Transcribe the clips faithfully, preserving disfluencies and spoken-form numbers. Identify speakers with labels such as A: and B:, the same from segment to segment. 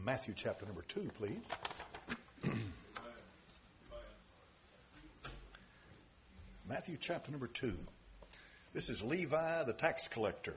A: Matthew chapter number two, please. Matthew chapter number two. This is Levi the tax collector.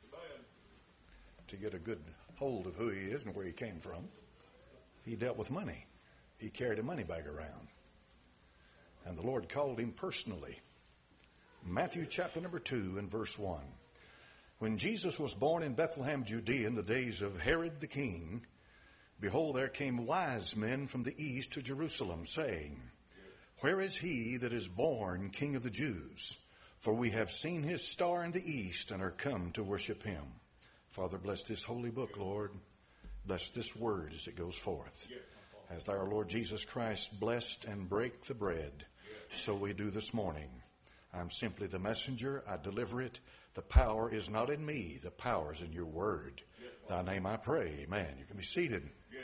A: To get a good hold of who he is and where he came from, he dealt with money. He carried a money bag around. And the Lord called him personally. Matthew chapter number two and verse one. When Jesus was born in Bethlehem, Judea, in the days of Herod the king, behold, there came wise men from the east to Jerusalem, saying, Where is he that is born King of the Jews? For we have seen his star in the east and are come to worship him. Father, bless this holy book, Lord. Bless this word as it goes forth. As our Lord Jesus Christ blessed and brake the bread, so we do this morning. I'm simply the messenger. I deliver it. The power is not in me. The power is in your word. Thy name I pray. Amen. You can be seated.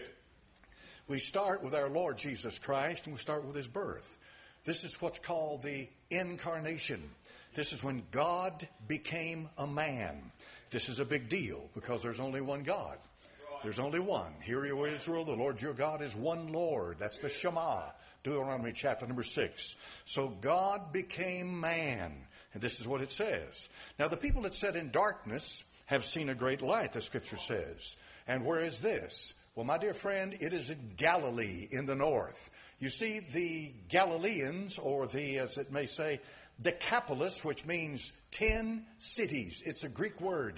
A: We start with our Lord Jesus Christ, and we start with his birth. This is what's called the incarnation. This is when God became a man. This is a big deal because there's only one God. There's only one. Hear you, Israel, the Lord your God is one Lord. That's the Shema, Deuteronomy chapter number six. So God became man. And this is what it says. Now, the people that sat in darkness have seen a great light, the scripture says. And where is this? Well, my dear friend, it is in Galilee in the north. You see, the Galileans, or the, as it may say, Decapolis, which means ten cities. It's a Greek word,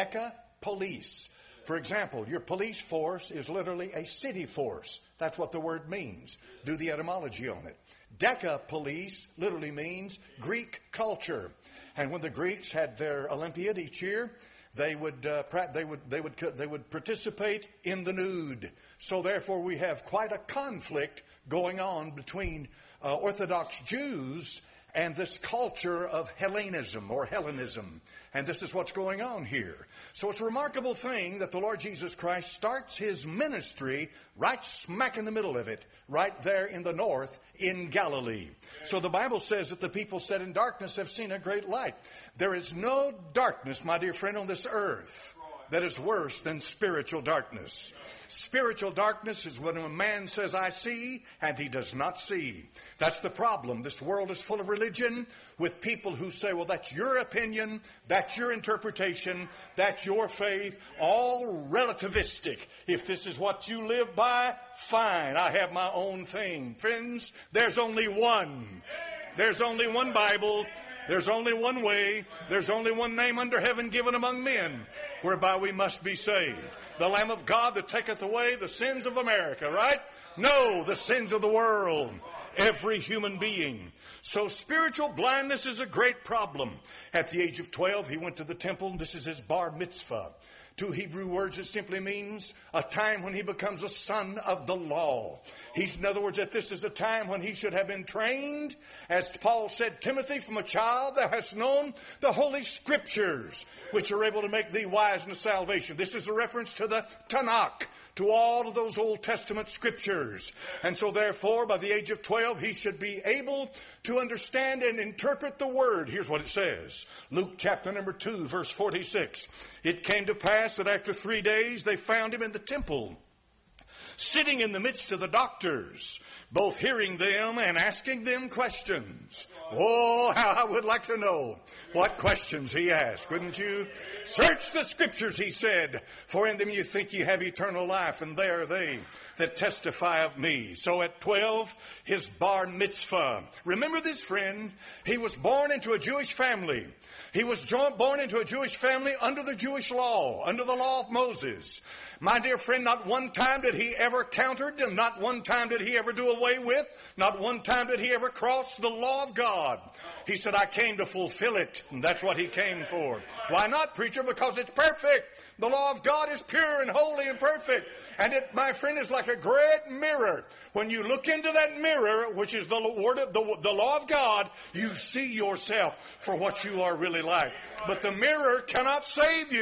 A: decapolis. For example, your police force is literally a city force. That's what the word means. Do the etymology on it. Decapolis literally means Greek culture. And when the Greeks had their Olympiad each year, they would uh, they would they would they would participate in the nude. So therefore, we have quite a conflict going on between uh, Orthodox Jews and this culture of Hellenism or Hellenism. And this is what's going on here. So it's a remarkable thing that the Lord Jesus Christ starts his ministry right smack in the middle of it, right there in the north in Galilee. So the Bible says that the people set in darkness have seen a great light. There is no darkness, my dear friend, on this earth that is worse than spiritual darkness. Spiritual darkness is when a man says, I see, and he does not see. That's the problem. This world is full of religion with people who say, well, that's your opinion, that's your interpretation, that's your faith, all relativistic. If this is what you live by, fine, I have my own thing. Friends, there's only one. There's only one Bible. There's only one way. There's only one name under heaven given among men whereby we must be saved. The Lamb of God that taketh away the sins of America, right? No, the sins of the world. Every human being. So spiritual blindness is a great problem. At the age of twelve, he went to the temple. This is his bar mitzvah. Two Hebrew words, it simply means a time when he becomes a son of the law. He's, in other words, that this is a time when he should have been trained. As Paul said, Timothy, from a child thou hast known the Holy Scriptures, which are able to make thee wise unto salvation. This is a reference to the Tanakh, to all of those Old Testament scriptures. And so therefore, by the age of twelve, he should be able to understand and interpret the word. Here's what it says. Luke chapter number two, verse forty-six. It came to pass that after three days they found him in the temple, sitting in the midst of the doctors, both hearing them and asking them questions. Oh, how I would like to know what questions he asked, wouldn't you? Search the scriptures, he said, for in them you think you have eternal life, and they are they that testify of me. So at twelve, his bar mitzvah. Remember this, friend, he was born into a Jewish family. He was born into a Jewish family under the Jewish law, under the law of Moses. My dear friend, not one time did he ever countered, and not one time did he ever do away with, not one time did he ever cross the law of God. He said, I came to fulfill it, and that's what he came for. Why not, preacher? Because it's perfect. The law of God is pure and holy and perfect. And it, my friend, is like a great mirror. When you look into that mirror, which is the word of the, the law of God, you see yourself for what you are really like. But the mirror cannot save you.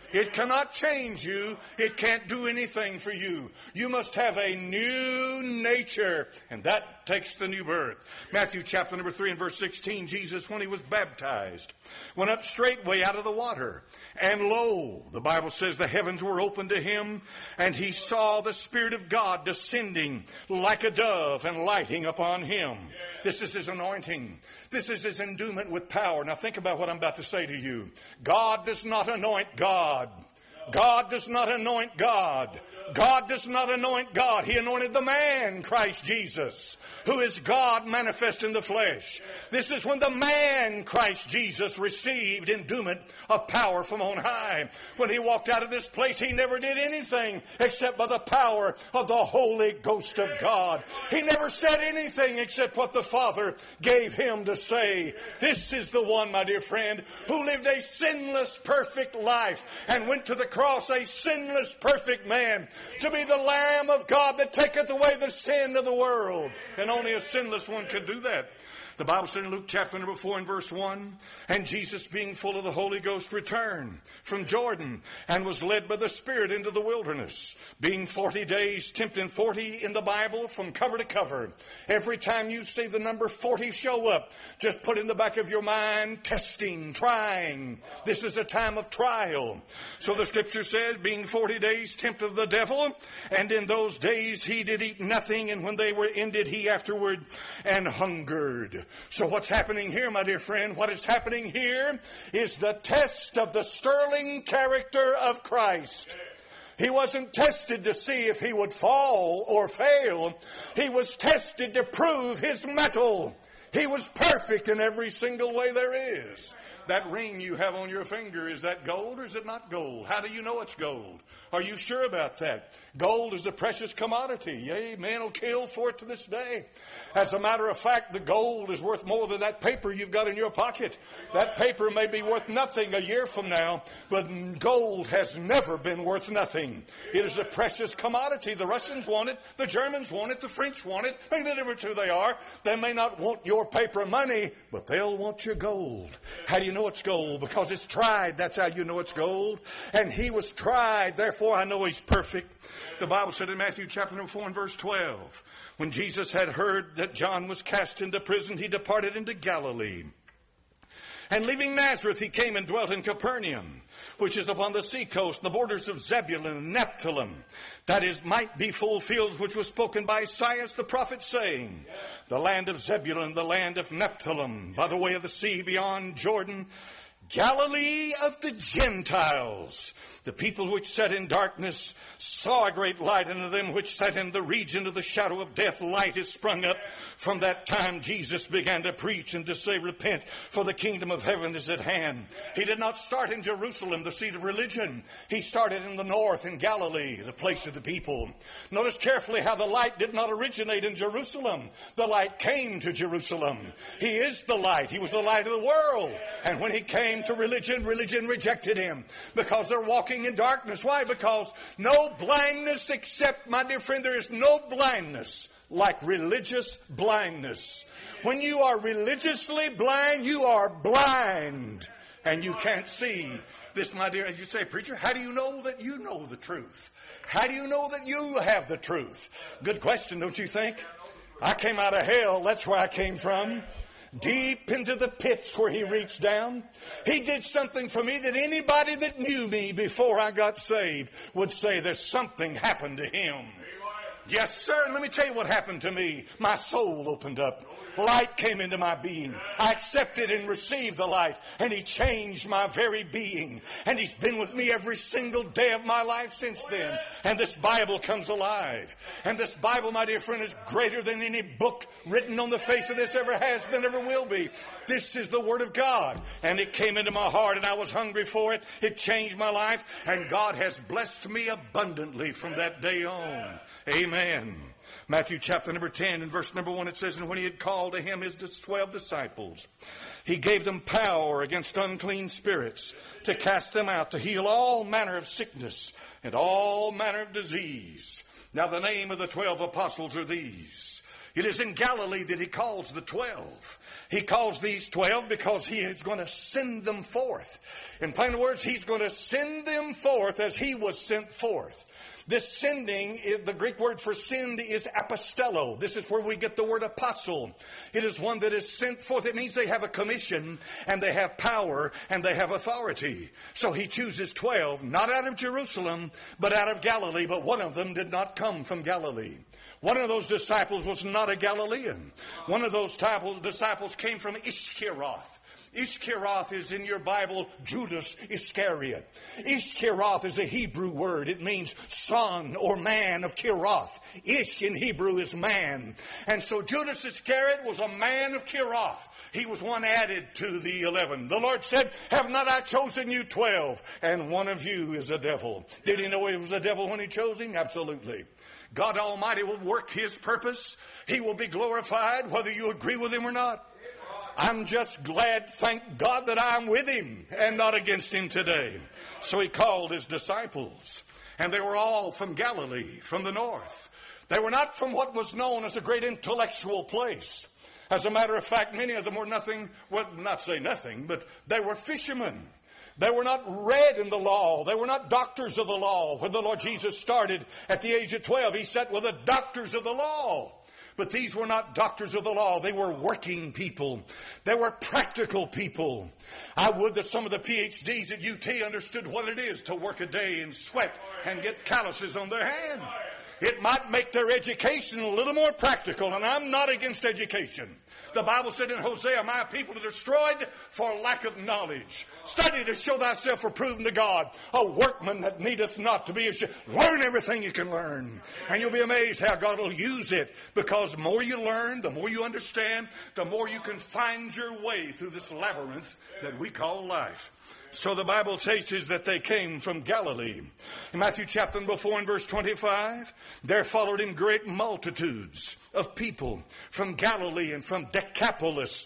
A: It cannot change you. It can't do anything for you. You must have a new nature, and that takes the new birth. Matthew chapter number three and verse sixteen, Jesus, when he was baptized, went up straightway out of the water. And lo, the Bible says the heavens were opened to him, and he saw the Spirit of God descending like a dove and lighting upon him. This is his anointing. This is his endowment with power. Now think about what I'm about to say to you. God does not anoint God. God does not anoint God. God does not anoint God. He anointed the man, Christ Jesus, who is God manifest in the flesh. This is when the man, Christ Jesus, received endowment of power from on high. When he walked out of this place, he never did anything except by the power of the Holy Ghost of God. He never said anything except what the Father gave him to say. This is the one, my dear friend, who lived a sinless, perfect life and went to the cross a sinless, perfect man, to be the Lamb of God that taketh away the sin of the world. And only a sinless one could do that. The Bible said in Luke chapter number four and verse one, and Jesus being full of the Holy Ghost returned from Jordan and was led by the Spirit into the wilderness, being forty days tempted. Forty in the Bible from cover to cover. Every time you see the number forty show up, just put in the back of your mind, testing, trying. This is a time of trial. So the scripture says, being forty days tempted of the devil, and in those days he did eat nothing, and when they were ended, he afterward and hungered. So what's happening here, my dear friend? What is happening here is the test of the sterling character of Christ. He wasn't tested to see if he would fall or fail. He was tested to prove his mettle. He was perfect in every single way there is. That ring you have on your finger, is that gold or is it not gold? How do you know it's gold? Are you sure about that? Gold is a precious commodity. Yea, men will kill for it to this day. As a matter of fact, the gold is worth more than that paper you've got in your pocket. That paper may be worth nothing a year from now, but gold has never been worth nothing. It is a precious commodity. The Russians want it. The Germans want it. The French want it. Make no difference who they are. They may not want your paper money, but they'll want your gold. How do you know it's gold? Because it's tried. That's how you know it's gold. And he was tried. Therefore, I know he's perfect. The Bible said in Matthew chapter number four and verse twelve, when Jesus had heard that John was cast into prison, he departed into Galilee. And leaving Nazareth, he came and dwelt in Capernaum, which is upon the sea coast, the borders of Zebulun and Naphtali, that is, might be fulfilled, which was spoken by Isaiah the prophet, saying, the land of Zebulun, the land of Naphtali, by the way of the sea beyond Jordan, Galilee of the Gentiles. The people which sat in darkness saw a great light, and to them which sat in the region of the shadow of death, light is sprung up. From that time Jesus began to preach and to say, repent, for the kingdom of heaven is at hand. He did not start in Jerusalem, the seat of religion. He started in the north, in Galilee, the place of the people. Notice carefully how the light did not originate in Jerusalem. The light came to Jerusalem. He is the light. He was the light of the world. And when he came to religion, religion rejected him because they're walking in darkness. Why? Because no blindness except, my dear friend, there is no blindness like religious blindness. When you are religiously blind, you are blind and you can't see. This, my dear, as you say, preacher, how do you know that you know the truth? How do you know that you have the truth? Good question, don't you think? I came out of hell. That's where I came from. Deep into the pits where he reached down. He did something for me that anybody that knew me before I got saved would say there's something happened to him. Yes, sir. And let me tell you what happened to me. My soul opened up. Light came into my being. I accepted and received the light, and he changed my very being. And he's been with me every single day of my life since then. And this Bible comes alive. And this Bible, my dear friend, is greater than any book written on the face of this ever has been, ever will be. This is the Word of God. And it came into my heart, and I was hungry for it. It changed my life, and God has blessed me abundantly from that day on. Amen. Matthew chapter number ten and verse number one, it says, and when he had called to him his twelve disciples, he gave them power against unclean spirits to cast them out, to heal all manner of sickness and all manner of disease. Now the name of the twelve apostles are these: It is in Galilee that he calls the twelve. He calls these twelve because he is going to send them forth. In plain words, he's going to send them forth as he was sent forth. This sending, the Greek word for send is apostello. This is where we get the word apostle. It is one that is sent forth. It means they have a commission and they have power and they have authority. So he chooses twelve, not out of Jerusalem, but out of Galilee. But one of them did not come from Galilee. One of those disciples was not a Galilean. One of those disciples came from Ishkiroth. Ishkiroth is in your Bible Judas Iscariot. Ishkiroth is a Hebrew word. It means son or man of Kiroth. Ish in Hebrew is man. And so Judas Iscariot was a man of Kiroth. He was one added to the eleven. The Lord said, have not I chosen you twelve? And one of you is a devil. Did he know he was a devil when he chose him? Absolutely. God Almighty will work his purpose. He will be glorified whether you agree with him or not. I'm just glad, thank God, that I'm with him and not against him today. So he called his disciples, and they were all from Galilee, from the north. They were not from what was known as a great intellectual place. As a matter of fact, many of them were nothing, well, not say nothing, but they were fishermen. They were not read in the law. They were not doctors of the law. When the Lord Jesus started at the age of twelve, he sat with the doctors of the law. But these were not doctors of the law. They were working people. They were practical people. I would that some of the P H Ds at U T understood what it is to work a day and sweat and get calluses on their hand. It might make their education a little more practical, and I'm not against education. The Bible said in Hosea, my people are destroyed for lack of knowledge. Study to show thyself approved to God, a workman that needeth not to be ashamed. Learn everything you can learn, and you'll be amazed how God will use it, because the more you learn, the more you understand, the more you can find your way through this labyrinth that we call life. So the Bible says that they came from Galilee. In Matthew chapter number four and verse twenty-five, there followed him great multitudes of people from Galilee and from Decapolis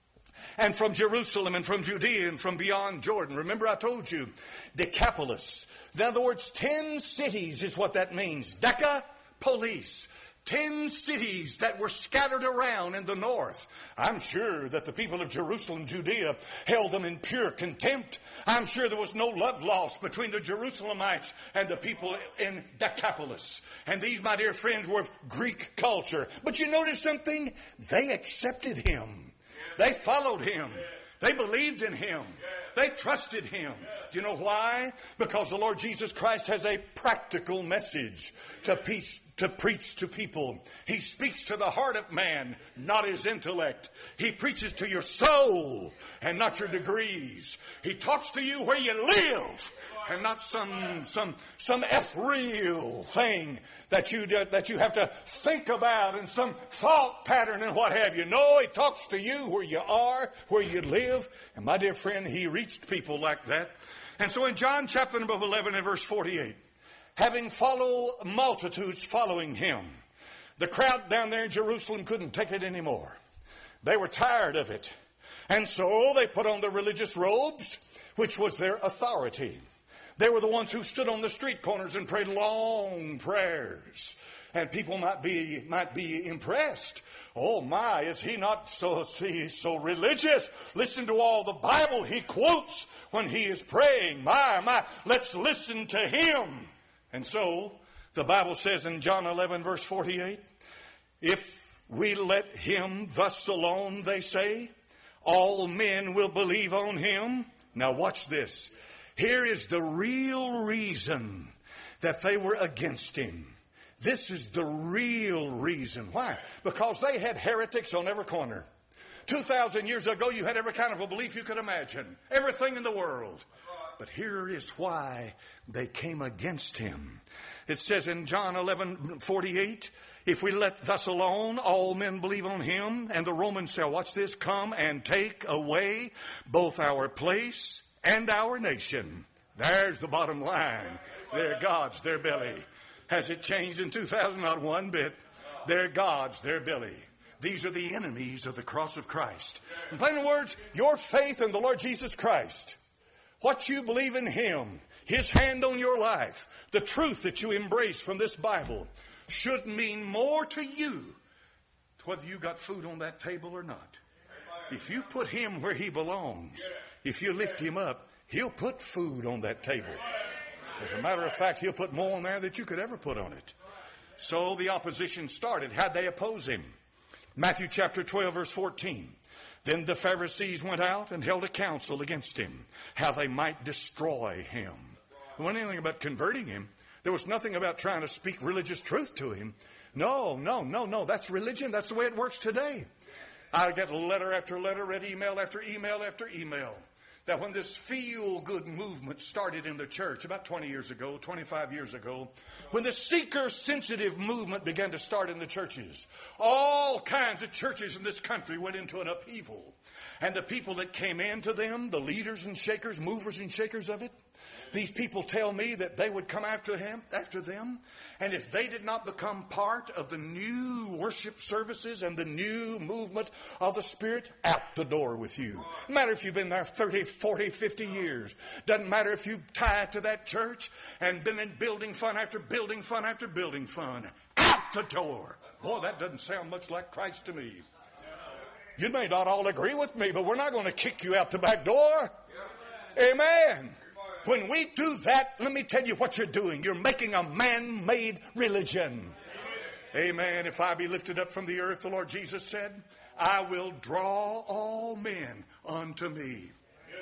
A: and from Jerusalem and from Judea and from beyond Jordan. Remember I told you, Decapolis. In other words, ten cities is what that means. Decapolis. Ten cities that were scattered around in the north. I'm sure that the people of Jerusalem, Judea, held them in pure contempt. I'm sure there was no love lost between the Jerusalemites and the people in Decapolis. And these, my dear friends, were of Greek culture. But you notice something? They accepted him. They followed him. They believed in him. They trusted him. Do you know why? Because the Lord Jesus Christ has a practical message to peace, to preach to people. He speaks to the heart of man, not his intellect. He preaches to your soul and not your degrees. He talks to you where you live and not some some some ethereal thing that you that you have to think about and some thought pattern and what have you. No, he talks to you where you are, where you live. And my dear friend, he reached people like that. And so in John chapter number eleven and verse forty-eight, having follow multitudes following him, the crowd down there in Jerusalem couldn't take it anymore. They were tired of it. And so they put on their religious robes, which was their authority. They were the ones who stood on the street corners and prayed long prayers. And people might be might be impressed. Oh my, is he not so see, so religious? Listen to all the Bible he quotes when he is praying. My, my, let's listen to him. And so the Bible says in John eleven verse forty-eight, if we let him thus alone, they say, all men will believe on him. Now watch this. Here is the real reason that they were against him. This is the real reason. Why? Because they had heretics on every corner. two thousand years ago, you had every kind of a belief you could imagine. Everything in the world. But here is why they came against him. It says in John eleven forty-eight, if we let thus alone, all men believe on him. And the Romans shall, watch this, come and take away both our place and our nation. There's the bottom line. They're gods, their belly. Has it changed in two thousand? Not one bit. They're gods, their belly. These are the enemies of the cross of Christ. In plain words, your faith in the Lord Jesus Christ, what you believe in him, his hand on your life, the truth that you embrace from this Bible should mean more to you whether you got food on that table or not. If you put him where he belongs, if you lift him up, he'll put food on that table. As a matter of fact, he'll put more on there than you could ever put on it. So the opposition started. How'd they oppose him? Matthew chapter twelve, verse fourteen. Then the Pharisees went out and held a council against him, how they might destroy him. There wasn't anything about converting him. There was nothing about trying to speak religious truth to him. No, no, no, no. That's religion. That's the way it works today. I get letter after letter, read email after email after email, that when this feel-good movement started in the church about twenty years ago, twenty-five years ago, when the seeker-sensitive movement began to start in the churches, all kinds of churches in this country went into an upheaval. And the people that came into them, the leaders and shakers, movers and shakers of it, these people tell me that they would come after him, after them, and if they did not become part of the new worship services and the new movement of the Spirit, out the door with you. Doesn't matter if you've been there thirty, forty, fifty years. Doesn't matter if you tie to that church and been in building fun after building fun after building fun. Out the door. Boy, that doesn't sound much like Christ to me. You may not all agree with me, but we're not going to kick you out the back door. Amen. When we do that, let me tell you what you're doing. You're making a man-made religion. Amen. If I be lifted up from the earth, the Lord Jesus said, I will draw all men unto me.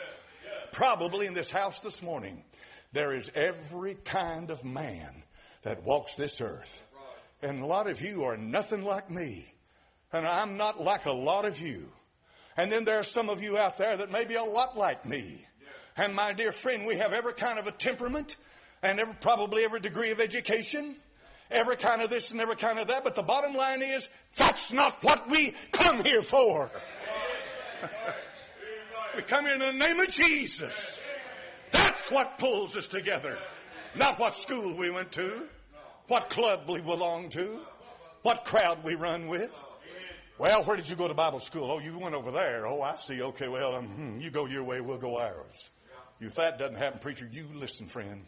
A: Probably in this house this morning, there is every kind of man that walks this earth. And a lot of you are nothing like me. And I'm not like a lot of you. And then there are some of you out there that may be a lot like me. And my dear friend, we have every kind of a temperament and every, probably every degree of education, every kind of this and every kind of that. But the bottom line is, that's not what we come here for. We come here in the name of Jesus. That's what pulls us together. Not what school we went to, what club we belong to, what crowd we run with. Well, where did you go to Bible school? Oh, you went over there. Oh, I see. Okay, well, um, hmm, you go your way, we'll go ours. If that doesn't happen, preacher, you listen, friend.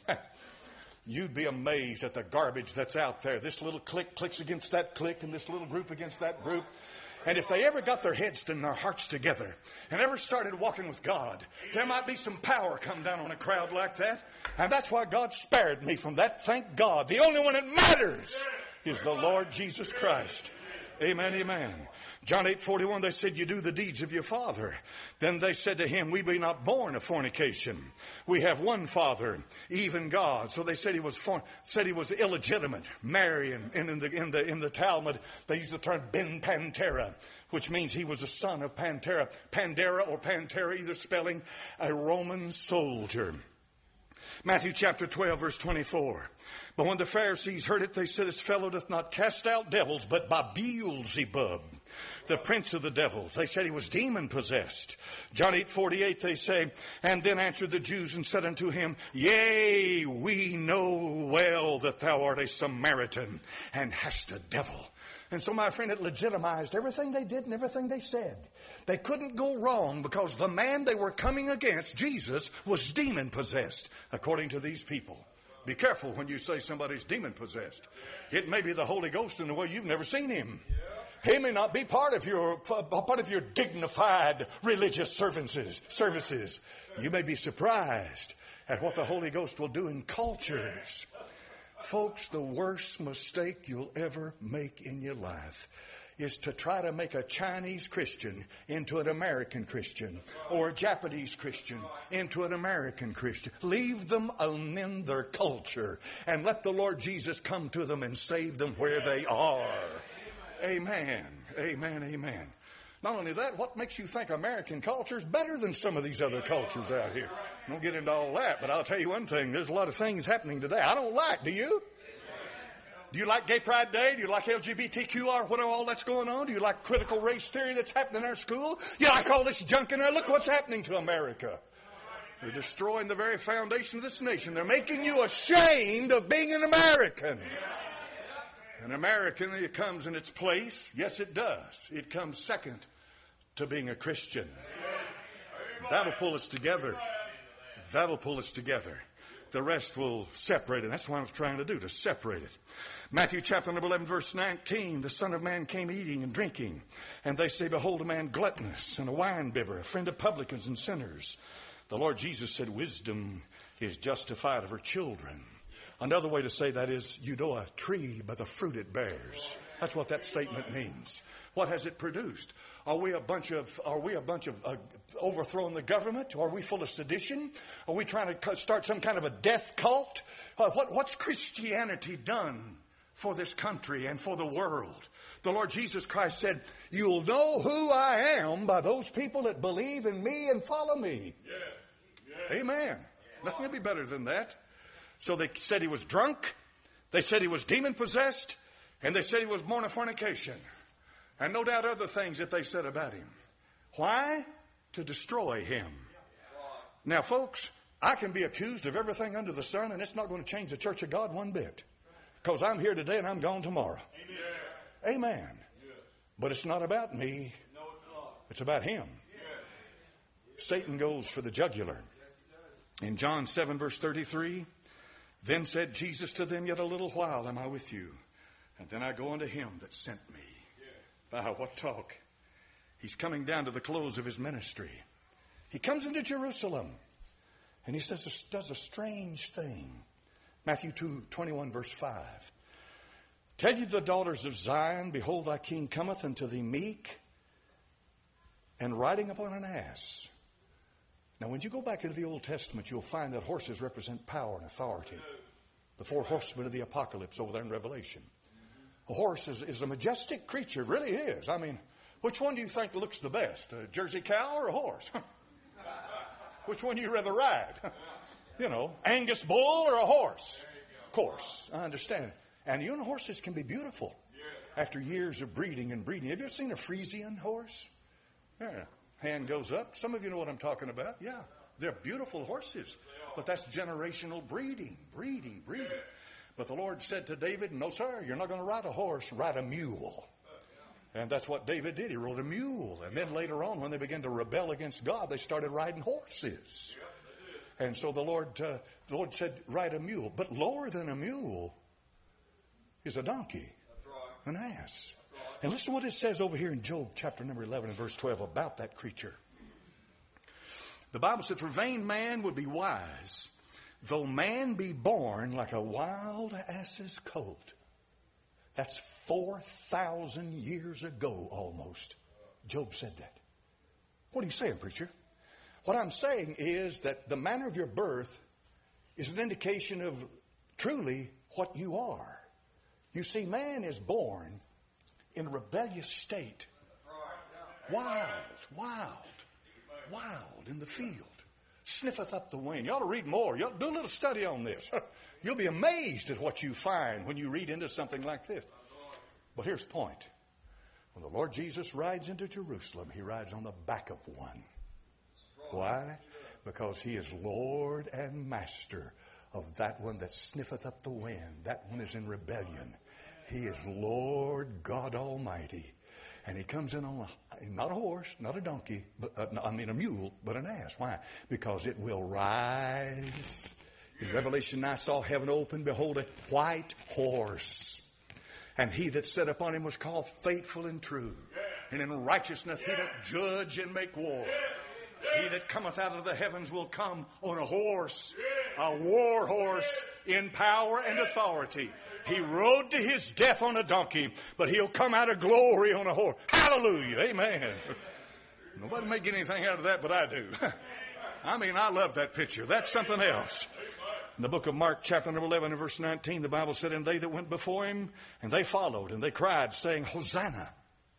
A: You'd be amazed at the garbage that's out there. This little clique clicks against that clique and this little group against that group. And if they ever got their heads and their hearts together and ever started walking with God, there might be some power come down on a crowd like that. And that's why God spared me from that. Thank God. The only one that matters is the Lord Jesus Christ. Amen, amen. John eight forty-one, they said, you do the deeds of your father. Then they said to him, we be not born of fornication. We have one Father, even God. So they said he was for, said he was illegitimate, marrying. And in the in the in the Talmud, they use the term ben Pantera, which means he was a son of Pantera. Pandera or Pantera, either spelling, a Roman soldier. Matthew chapter twelve, verse twenty-four. But when the Pharisees heard it, they said, this fellow doth not cast out devils, but by Beelzebub, the prince of the devils. They said he was demon-possessed. John eight forty-eight, they say, and then answered the Jews and said unto him, yea, we know well that thou art a Samaritan, and hast a devil. And so, my friend, it legitimized everything they did and everything they said. They couldn't go wrong because the man they were coming against, Jesus, was demon-possessed, according to these people. Be careful when you say somebody's demon-possessed. It may be the Holy Ghost in a way you've never seen him. He may not be part of your part of your dignified religious services. Services. You may be surprised at what the Holy Ghost will do in cultures. Folks, the worst mistake you'll ever make in your life is to try to make a Chinese Christian into an American Christian or a Japanese Christian into an American Christian. Leave them in their culture and let the Lord Jesus come to them and save them where they are. Amen. Amen. Amen. Not only that, what makes you think American culture is better than some of these other cultures out here? I don't get into all that, but I'll tell you one thing. There's a lot of things happening today I don't like. Do you? Do you like Gay Pride Day? Do you like L G B T Q R, whatever all that's going on? Do you like critical race theory that's happening in our school? You like all this junk in there? Look what's happening to America. They're destroying the very foundation of this nation. They're making you ashamed of being an American. An American, it comes in its place. Yes, it does. It comes second to being a Christian. That'll pull us together. That'll pull us together. The rest will separate it. That's what I was trying to do, to separate it. Matthew chapter number eleven, verse nineteen, the Son of Man came eating and drinking. And they say, behold, a man gluttonous and a wine-bibber, a friend of publicans and sinners. The Lord Jesus said, wisdom is justified of her children. Another way to say that is, you know a tree by the fruit it bears. That's what that statement means. What has it produced? Are we a bunch of, are we a bunch of uh, overthrowing the government? Are we full of sedition? Are we trying to start some kind of a death cult? Uh, what, what's Christianity done for this country and for the world? The Lord Jesus Christ said, you'll know who I am by those people that believe in me and follow me. Yeah. Yeah. Amen. Nothing will be better than that. So they said he was drunk. They said he was demon-possessed. And they said he was born of fornication. And no doubt other things that they said about him. Why? To destroy him. Now, folks, I can be accused of everything under the sun, and it's not going to change the Church of God one bit. Because I'm here today and I'm gone tomorrow. Amen. Amen. But it's not about me. It's about him. Satan goes for the jugular. In John seven, verse thirty-three, then said Jesus to them, yet a little while am I with you. And then I go unto him that sent me. Wow, what talk. He's coming down to the close of his ministry. He comes into Jerusalem. And he says, does a strange thing. Matthew two, twenty-one, verse five. Tell ye the daughters of Zion, behold, thy king cometh unto thee meek, and riding upon an ass. Now, when you go back into the Old Testament, you'll find that horses represent power and authority. The four horsemen of the apocalypse over there in Revelation. A horse is, is a majestic creature, it really is. I mean, which one do you think looks the best, a Jersey cow or a horse? Which one do you rather ride? You know, Angus bull or a horse? Of course, I understand. And you know, horses can be beautiful after years of breeding and breeding. Have you ever seen a Friesian horse? Yeah. Hand goes up. Some of you know what I'm talking about. Yeah, they're beautiful horses. But that's generational breeding, breeding, breeding. But the Lord said to David, no, sir, you're not going to ride a horse, ride a mule. And that's what David did. He rode a mule. And then later on, when they began to rebel against God, they started riding horses. And so the Lord, uh, the Lord said, ride a mule. But lower than a mule is a donkey, an ass. And listen to what it says over here in Job chapter number eleven and verse twelve about that creature. The Bible said, for vain man would be wise, though man be born like a wild ass's colt. That's four thousand years ago almost. Job said that. What are you saying, preacher? What I'm saying is that the manner of your birth is an indication of truly what you are. You see, man is born in a rebellious state. Wild, wild, wild in the field. Sniffeth up the wind. You ought to read more. You ought to do a little study on this. You'll be amazed at what you find when you read into something like this. But here's the point. When the Lord Jesus rides into Jerusalem, he rides on the back of one. Why? Because he is Lord and Master of that one that sniffeth up the wind. That one is in rebellion. He is Lord God Almighty. And he comes in on a, not a horse, not a donkey, but uh, I mean a mule, but an ass. Why? Because it will rise. In Revelation, I saw heaven open, behold, a white horse. And he that sat upon him was called Faithful and True. And in righteousness he doth judge and make war. He that cometh out of the heavens will come on a horse, a war horse in power and authority. He rode to his death on a donkey, but he'll come out of glory on a horse. Hallelujah. Amen. Nobody may get anything out of that, but I do. I mean, I love that picture. That's something else. In the book of Mark, chapter number eleven and verse nineteen, the Bible said, and they that went before him, and they followed, and they cried, saying, Hosanna.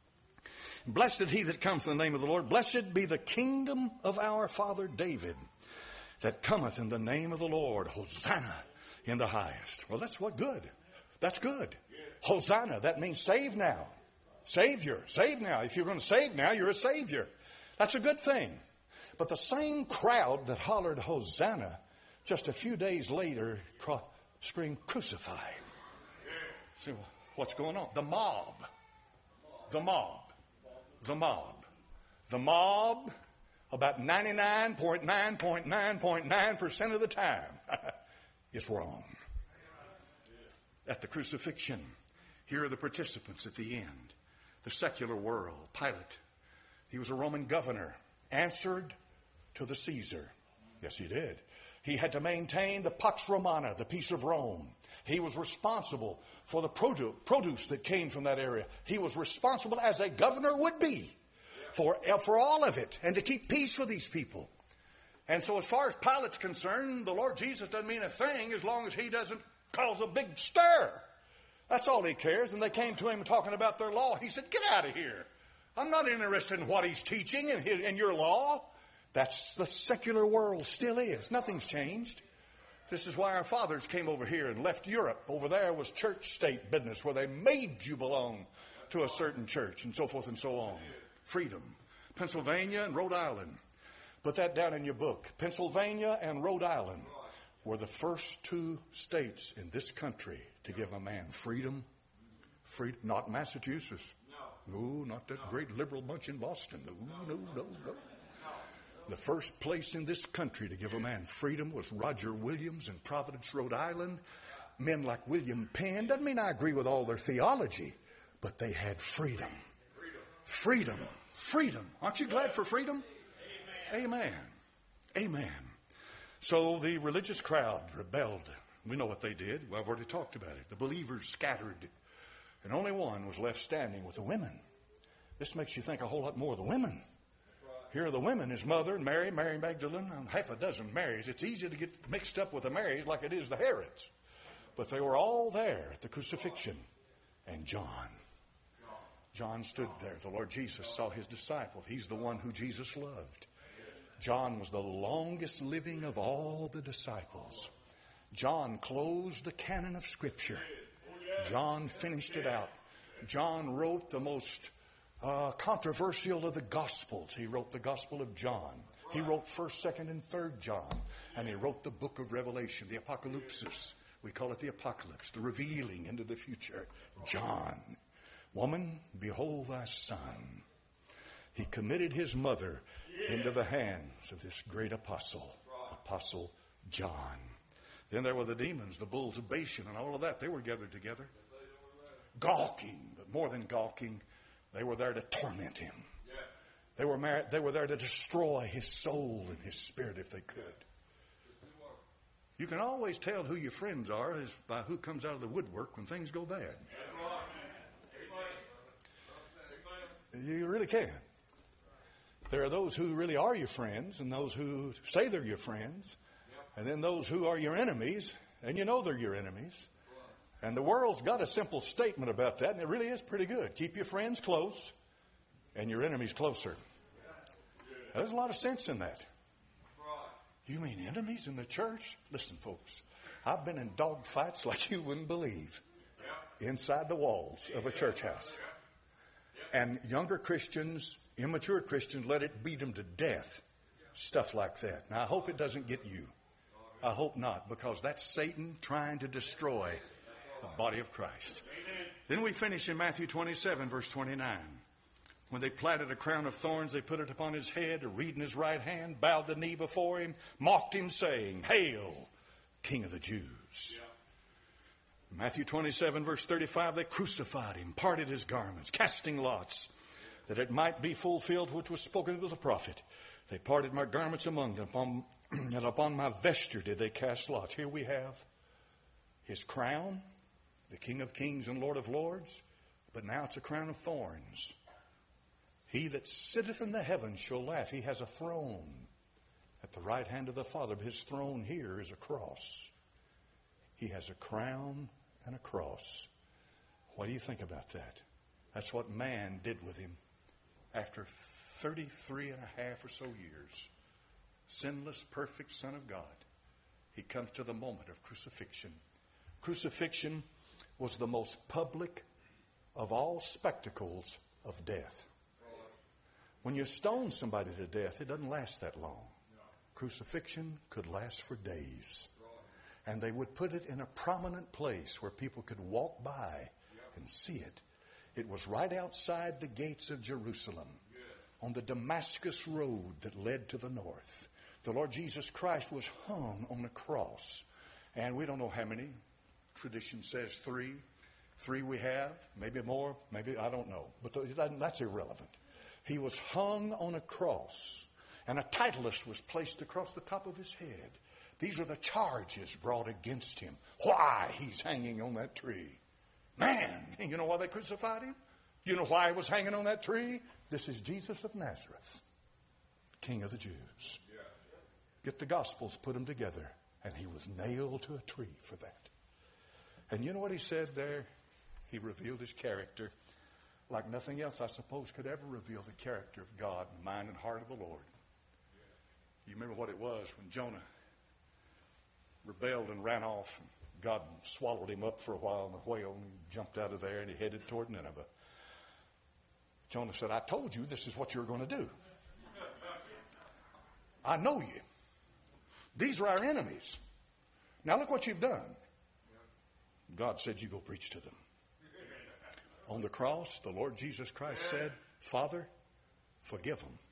A: Blessed he that cometh in the name of the Lord. Blessed be the kingdom of our father David that cometh in the name of the Lord. Hosanna in the highest. Well, that's what good. That's good. Hosanna, that means save now. Savior, save now. If you're going to save now, you're a savior. That's a good thing. But the same crowd that hollered Hosanna just a few days later screamed crucify. See what's going on? The mob. The mob. The mob. The mob, about ninety-nine point nine nine nine nine percent of the time, is wrong. At the crucifixion, here are the participants at the end. The secular world, Pilate. He was a Roman governor, answered to the Caesar. Yes, he did. He had to maintain the Pax Romana, the peace of Rome. He was responsible for the produce that came from that area. He was responsible, as a governor would be, for, for all of it, and to keep peace with these people. And so as far as Pilate's concerned, the Lord Jesus doesn't mean a thing as long as he doesn't cause a big stir. That's all he cares. And they came to him talking about their law. He said, get out of here. I'm not interested in what he's teaching in, his, in your law. That's the secular world still is. Nothing's changed. This is why our fathers came over here and left Europe. Over there was church-state business where they made you belong to a certain church and so forth and so on. Freedom. Pennsylvania and Rhode Island. Put that down in your book. Pennsylvania and Rhode Island were the first two states in this country to give a man freedom. Freedom. Not Massachusetts. No, not that great liberal bunch in Boston. No, no, no, no. The first place in this country to give a man freedom was Roger Williams in Providence, Rhode Island. Men like William Penn, doesn't mean I agree with all their theology, but they had freedom. Freedom. Freedom. Aren't you glad for freedom? Amen. Amen. So the religious crowd rebelled. We know what they did. Well, I've already talked about it. The believers scattered, and only one was left standing with the women. This makes you think a whole lot more of the women. Here are the women, his mother, Mary, Mary Magdalene, and half a dozen Marys. It's easy to get mixed up with the Marys like it is the Herods. But they were all there at the crucifixion. And John. John stood there. The Lord Jesus saw his disciple. He's the one who Jesus loved. John was the longest living of all the disciples. John closed the canon of Scripture. John finished it out. John wrote the most uh, controversial of the Gospels. He wrote the Gospel of John. He wrote first, second, and third John. And he wrote the book of Revelation, the Apocalypse. We call it the Apocalypse, the revealing into the future. John. Woman, behold thy son. He committed his mother into the hands of this great apostle, Apostle John. Then there were the demons, the bulls of Bashan, and all of that. They were gathered together. Gawking, but more than gawking, they were there to torment him. They were, mar- they were there to destroy his soul and his spirit if they could. You can always tell who your friends are is by who comes out of the woodwork when things go bad. You really can. There are those who really are your friends and those who say they're your friends. And then those who are your enemies, and you know they're your enemies. And the world's got a simple statement about that, and it really is pretty good. Keep your friends close and your enemies closer. There's a lot of sense in that. You mean enemies in the church? Listen, folks, I've been in dog fights like you wouldn't believe inside the walls of a church house. And younger Christians, immature Christians, let it beat them to death. Stuff like that. Now, I hope it doesn't get you. I hope not, because that's Satan trying to destroy the body of Christ. Then we finish in Matthew twenty-seven, verse twenty-nine. When they planted a crown of thorns, they put it upon his head, a reed in his right hand, bowed the knee before him, mocked him, saying, Hail, King of the Jews. Matthew twenty-seven, verse thirty-five, they crucified him, parted his garments, casting lots, that it might be fulfilled which was spoken of the prophet. They parted my garments among them, upon, and upon my vesture did they cast lots. Here we have his crown, the King of kings and Lord of lords, but now it's a crown of thorns. He that sitteth in the heavens shall laugh. He has a throne at the right hand of the Father, but his throne here is a cross. He has a crown and a cross. What do you think about that? That's what man did with him after thirty-three and a half or so years. Sinless, perfect Son of God. He comes to the moment of crucifixion. Crucifixion was the most public of all spectacles of death. When you stone somebody to death, it doesn't last that long. Crucifixion could last for days. And they would put it in a prominent place where people could walk by and see it. It was right outside the gates of Jerusalem, on the Damascus road that led to the north. The Lord Jesus Christ was hung on a cross. And we don't know how many. Tradition says three. Three we have, maybe more, maybe, I don't know. But that's irrelevant. He was hung on a cross, and a titleist was placed across the top of his head. These are the charges brought against him. Why he's hanging on that tree. Man, you know why they crucified him? You know why he was hanging on that tree? This is Jesus of Nazareth, King of the Jews. Get the Gospels, put them together, and he was nailed to a tree for that. And you know what he said there? He revealed his character like nothing else, I suppose, could ever reveal the character of God, mind and heart of the Lord. You remember what it was when Jonah rebelled and ran off, and God swallowed him up for a while in the whale, and he jumped out of there and he headed toward Nineveh. Jonah said, I told you this is what you're going to do. I know you. These are our enemies. Now look what you've done. God said, you go preach to them. On the cross, the Lord Jesus Christ said, Father, forgive them,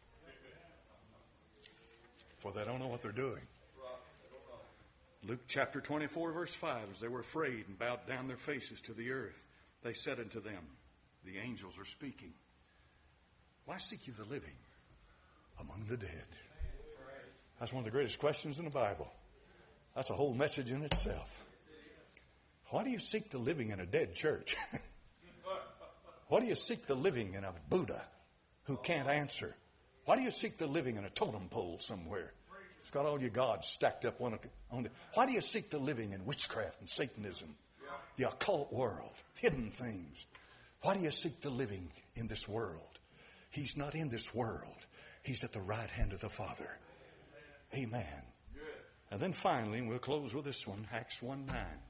A: for they don't know what they're doing. Luke chapter twenty-four, verse five, as they were afraid and bowed down their faces to the earth, they said unto them, the angels are speaking, why seek you the living among the dead? That's one of the greatest questions in the Bible. That's a whole message in itself. Why do you seek the living in a dead church? Why do you seek the living in a Buddha who can't answer? Why do you seek the living in a totem pole somewhere? It's got all your gods stacked up on it. Why do you seek the living in witchcraft and Satanism, the occult world, hidden things? Why do you seek the living in this world? He's not in this world. He's at the right hand of the Father. Amen. And then finally, and we'll close with this one, Acts one nine.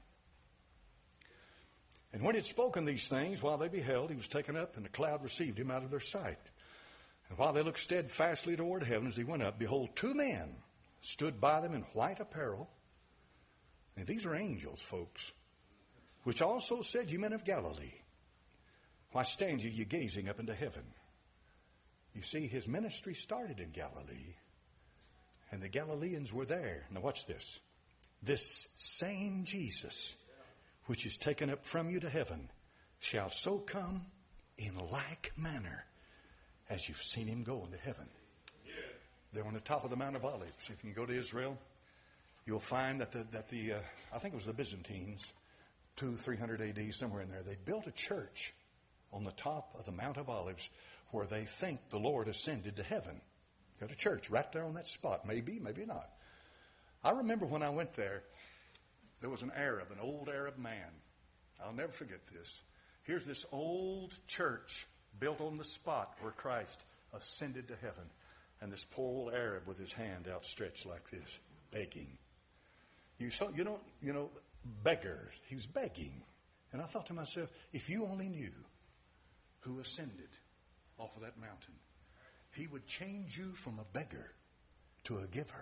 A: And when he had spoken these things, while they beheld, he was taken up, and the cloud received him out of their sight. And while they looked steadfastly toward heaven as he went up, behold, two men stood by them in white apparel. And these are angels, folks, which also said, you men of Galilee, why stand ye, ye gazing up into heaven? You see, his ministry started in Galilee, and the Galileans were there. Now watch this. This same Jesus, which is taken up from you to heaven, shall so come in like manner as you've seen him go into heaven. Yeah. They're on the top of the Mount of Olives. If you go to Israel, you'll find that the, that the uh, I think it was the Byzantines, two, three hundred A D, somewhere in there, they built a church on the top of the Mount of Olives where they think the Lord ascended to heaven. Got a church right there on that spot. Maybe, maybe not. I remember when I went there, there was an Arab, an old Arab man. I'll never forget this. Here's this old church built on the spot where Christ ascended to heaven. And this poor old Arab with his hand outstretched like this, begging. You saw, you know, you know, beggars. He was begging. And I thought to myself, if you only knew who ascended off of that mountain, he would change you from a beggar to a giver.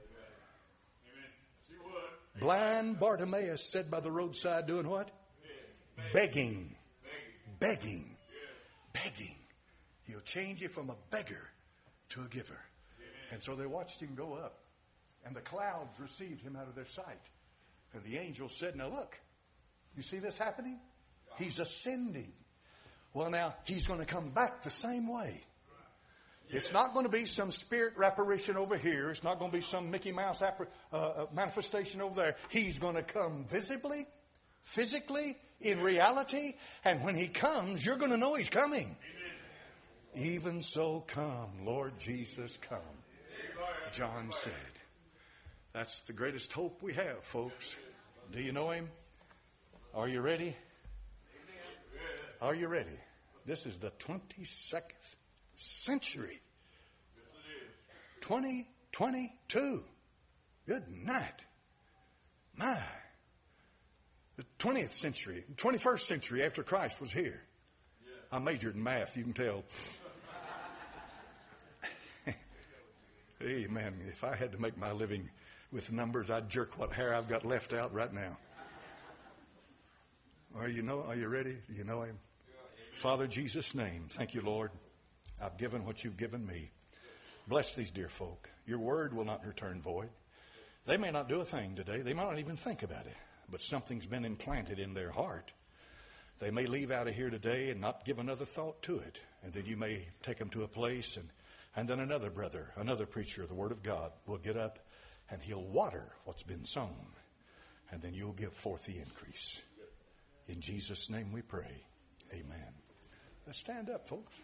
A: Blind Bartimaeus sat by the roadside doing what? Begging. Begging. Begging. He'll change you from a beggar to a giver. And so they watched him go up. And the clouds received him out of their sight. And the angel said, now look, you see this happening? He's ascending. Well, now, he's going to come back the same way. It's not going to be some spirit apparition over here. It's not going to be some Mickey Mouse appar- uh, manifestation over there. He's going to come visibly, physically, in reality. And when he comes, you're going to know he's coming. Amen. Even so come, Lord Jesus, come. John said. That's the greatest hope we have, folks. Do you know him? Are you ready? Are you ready? This is the twenty-second century. twenty twenty-two. Good night. My. The twentieth century, twenty-first century after Christ was here. I majored in math, you can tell. Amen. If I had to make my living with numbers, I'd jerk what hair I've got left out right now. Are you know? Are you ready? Do you know him? Father, Jesus' name, thank you, Lord. I've given what you've given me. Bless these dear folk. Your word will not return void. They may not do a thing today. They might not even think about it. But something's been implanted in their heart. They may leave out of here today and not give another thought to it. And then you may take them to a place, and, and then another brother, another preacher of the Word of God will get up and he'll water what's been sown. And then you'll give forth the increase. In Jesus' name we pray. Amen. Let's stand up, folks.